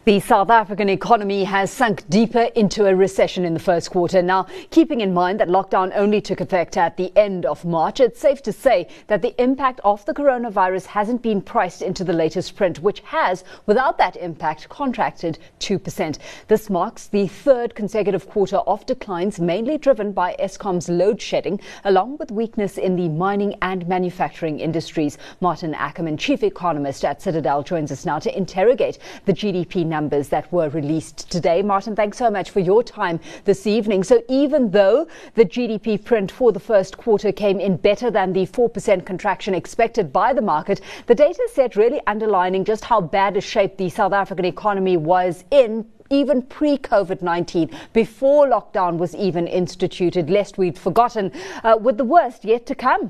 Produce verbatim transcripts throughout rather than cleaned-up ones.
The South African economy has sunk deeper into a recession in the first quarter. Now, keeping in mind that lockdown only took effect at the end of March, it's safe to say that the impact of the coronavirus hasn't been priced into the latest print, which has, without that impact, contracted two percent. This marks the third consecutive quarter of declines, mainly driven by Eskom's load shedding, along with weakness in the mining and manufacturing industries. Martin Ackerman, chief economist at Citadel, joins us now to interrogate the G D P numbers numbers that were released today. Martin, thanks so much for your time this evening. So even though the G D P print for the first quarter came in better than the four percent contraction expected by the market, the data set really underlining just how bad a shape the South African economy was in even pre-COVID nineteen, before lockdown was even instituted, lest we'd forgotten, uh, with the worst yet to come.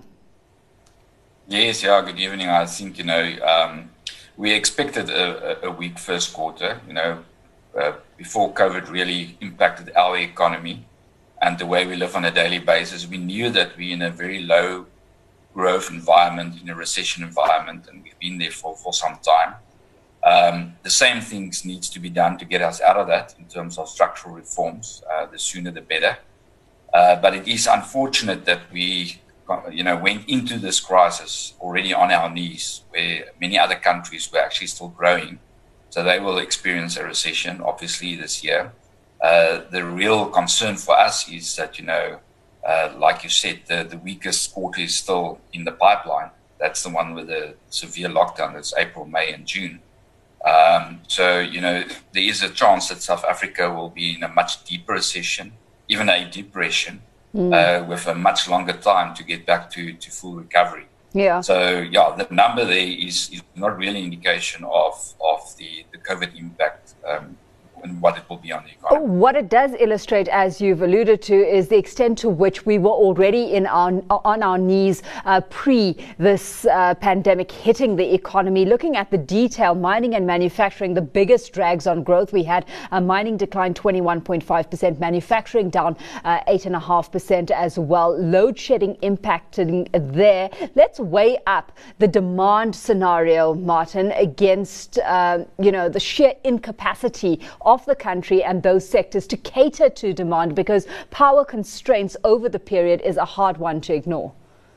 Yes, yeah, good evening. I think, you know, um, we expected a, a weak first quarter, you know, uh, before COVID really impacted our economy and the way we live on a daily basis. We knew that we're in a very low growth environment, in a recession environment, and we've been there for, for some time. Um, the same things needs to be done to get us out of that in terms of structural reforms. Uh, the sooner the better. Uh, but it is unfortunate that we you know, went into this crisis already on our knees, where many other countries were actually still growing. So they will experience a recession, obviously, this year. Uh, the real concern for us is that, you know, uh, like you said, the, the weakest quarter is still in the pipeline. That's the one with the severe lockdown. That's April, May, and June. Um, so, you know, there is a chance that South Africa will be in a much deeper recession, even a depression. Mm. Uh, with a much longer time to get back to, to full recovery. Yeah. So, yeah, the number there is, is not really an indication of, of the, the COVID impact um, and what it will be on the economy. What it does illustrate, as you've alluded to, is the extent to which we were already in our, on our knees uh, pre this uh, pandemic hitting the economy. Looking at the detail, mining and manufacturing, the biggest drags on growth. We had uh, mining decline twenty-one point five percent, manufacturing down uh, eight point five percent as well. Load shedding impacting there. Let's weigh up the demand scenario, Martin, against uh, you know the sheer incapacity of the country and those sectors to cater to demand, because power constraints over the period is a hard one to ignore.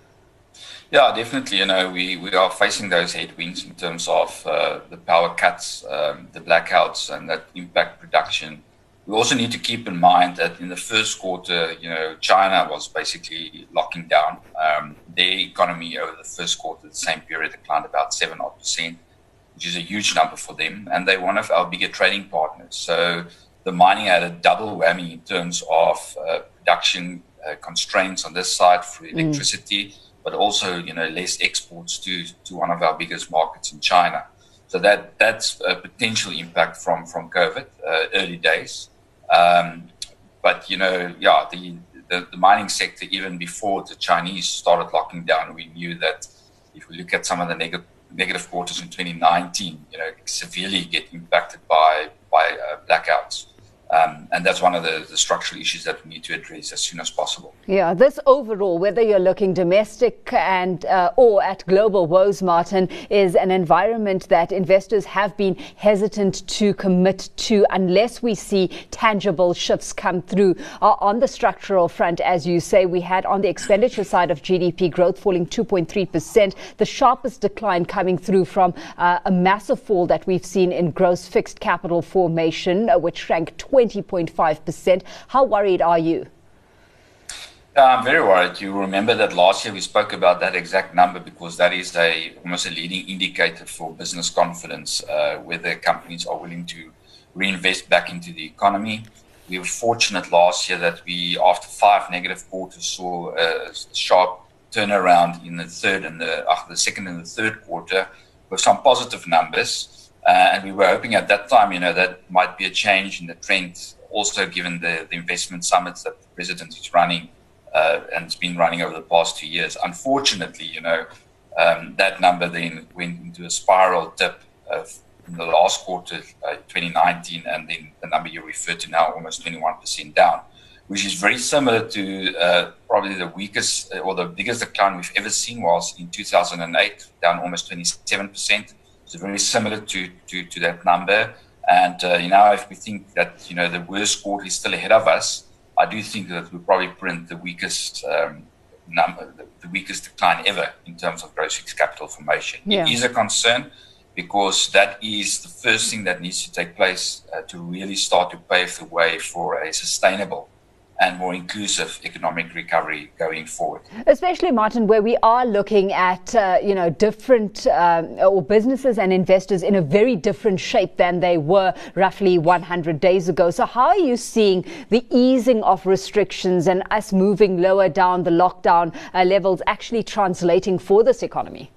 Yeah, definitely. You know, we, we are facing those headwinds in terms of uh, the power cuts, um, the blackouts, and that impact production. We also need to keep in mind that in the first quarter, you know, China was basically locking down. Um, their economy over the first quarter, the same period, declined about seven odd percent. Which is a huge number for them, and they're one of our bigger trading partners. So the mining had a double whammy in terms of uh, production uh, constraints on this side for electricity, mm. but also, you know, less exports to, to one of our biggest markets in China. So that that's a potential impact from, from COVID, uh, early days. Um, but, you know, yeah, the, the, the mining sector, even before the Chinese started locking down, we knew that if we look at some of the negative negative quarters in twenty nineteen, you know, severely get impacted by by uh, blackouts. Um, and that's one of the, the structural issues that we need to address as soon as possible. Yeah, this overall, whether you're looking domestic and uh, or at global woes, Martin, is an environment that investors have been hesitant to commit to unless we see tangible shifts come through. Uh, on the structural front, as you say, we had on the expenditure side of G D P growth falling two point three percent, the sharpest decline coming through from uh, a massive fall that we've seen in gross fixed capital formation, uh, which shrank twenty point five percent. How worried are you? Uh, I'm very worried. You remember that last year we spoke about that exact number because that is a almost a leading indicator for business confidence, uh, whether companies are willing to reinvest back into the economy. We were fortunate last year that we, after five negative quarters, saw a sharp turnaround in the third and the, uh, the second and the third quarter with some positive numbers. Uh, and we were hoping at that time, you know, that might be a change in the trend, also given the, the investment summits that the president is running uh, and it's been running over the past two years. Unfortunately, you know, um, that number then went into a spiral dip uh, in the last quarter, uh, twenty nineteen, and then the number you refer to now, almost twenty-one percent down, which is very similar to uh, probably the weakest or the biggest decline we've ever seen was in two thousand eight, down almost twenty-seven percent. So very similar to, to, to that number. And uh, you know, if we think that you know the worst quarter is still ahead of us, I do think that we'll probably print the weakest um, number, the, the weakest decline ever in terms of gross fixed capital formation. Yeah. It is a concern because that is the first thing that needs to take place uh, to really start to pave the way for a sustainable and more inclusive economic recovery going forward. Especially, Martin, where we are looking at, uh, you know, different um, or businesses and investors in a very different shape than they were roughly one hundred days ago. So how are you seeing the easing of restrictions and us moving lower down the lockdown uh, levels actually translating for this economy?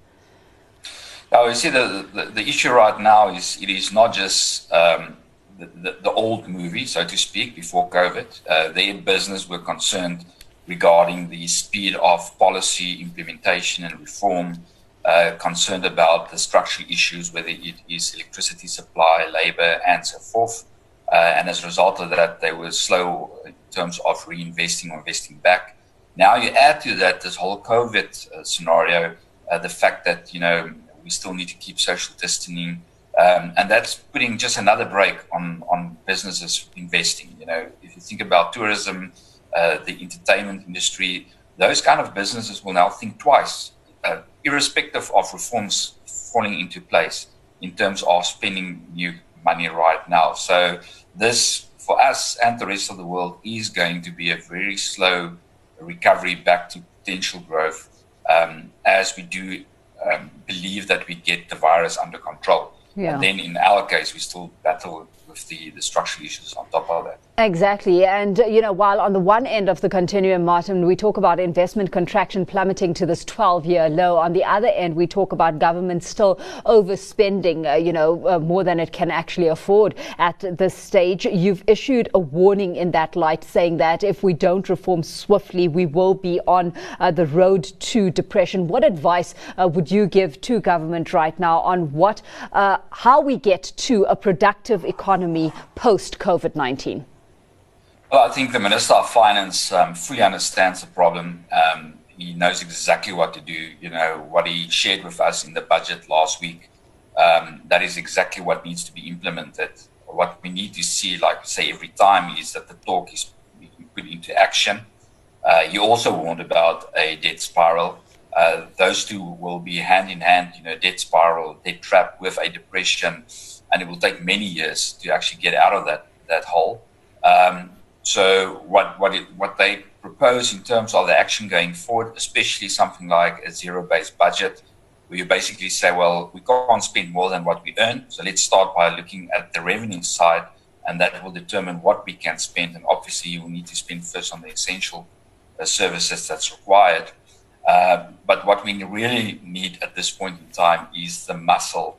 Now, you see, the, the, the issue right now is it is not just um, The, the, the old movie, so to speak, before COVID. Uh, their business were concerned regarding the speed of policy implementation and reform, uh, concerned about the structural issues, whether it is electricity supply, labor, and so forth. Uh, and as a result of that, they were slow in terms of reinvesting or investing back. Now you add to that this whole COVID uh, scenario, uh, the fact that, you know, we still need to keep social distancing. Um, and that's putting just another brake on, on businesses investing. You know, if you think about tourism, uh, the entertainment industry, those kind of businesses will now think twice, uh, irrespective of reforms falling into place in terms of spending new money right now. So this, for us and the rest of the world, is going to be a very slow recovery back to potential growth um, as we do um, believe that we get the virus under control. Yeah. And then in our case, we still battle with the, the structural issues on top of that. Exactly. And, you know, while on the one end of the continuum, Martin, we talk about investment contraction plummeting to this twelve-year low. On the other end, we talk about government still overspending, uh, you know, uh, more than it can actually afford at this stage. You've issued a warning in that light, saying that if we don't reform swiftly, we will be on uh, the road to depression. What advice uh, would you give to government right now on what, uh, how we get to a productive economy post COVID nineteen? Well, I think the Minister of Finance um, fully understands the problem. Um, he knows exactly what to do. You know, what he shared with us in the budget last week, um, that is exactly what needs to be implemented. What we need to see, like we say every time, is that the talk is put into action. Uh, he also warned about a debt spiral. Uh, those two will be hand in hand, you know, debt spiral, debt trap with a depression, and it will take many years to actually get out of that, that hole. Um, So what what it, what they propose in terms of the action going forward, especially something like a zero-based budget, where you basically say, well, we can't spend more than what we earn, so let's start by looking at the revenue side, and that will determine what we can spend. And obviously, you will need to spend first on the essential uh, services that's required. Uh, but what we really need at this point in time is the muscle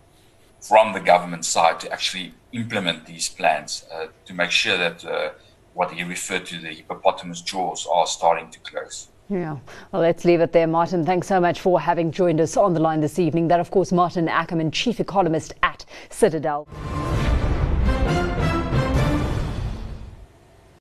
from the government side to actually implement these plans uh, to make sure that uh, what he referred to, the hippopotamus jaws, are starting to close. Yeah, well, let's leave it there, Martin. Thanks so much for having joined us on the line this evening. That, of course, Martin Ackerman, Chief Economist at Citadel.